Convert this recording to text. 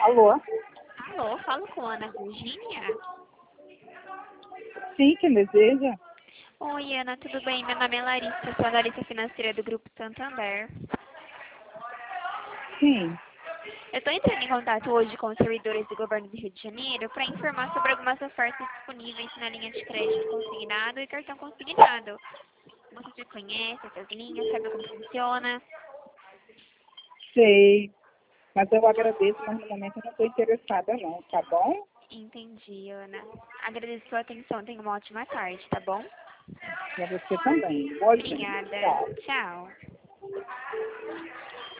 Alô? Alô, falo com a Ana Virgínia. Sim, quem deseja? Oi, Ana, tudo bem? Meu nome é Larissa, sou analista financeira do Grupo Santander. Sim. Eu estou entrando em contato hoje com os servidores do governo do Rio de Janeiro para informar sobre algumas ofertas disponíveis na linha de crédito consignado e cartão consignado. Você já conhece essas linhas, sabe como funciona? Sei. Mas eu agradeço, mas no momento eu não estou interessada não, tá bom? Entendi, Ana. Agradeço sua atenção, tenha uma ótima tarde, tá bom? Para você também. Boa gente. Obrigada. Tchau. Tchau.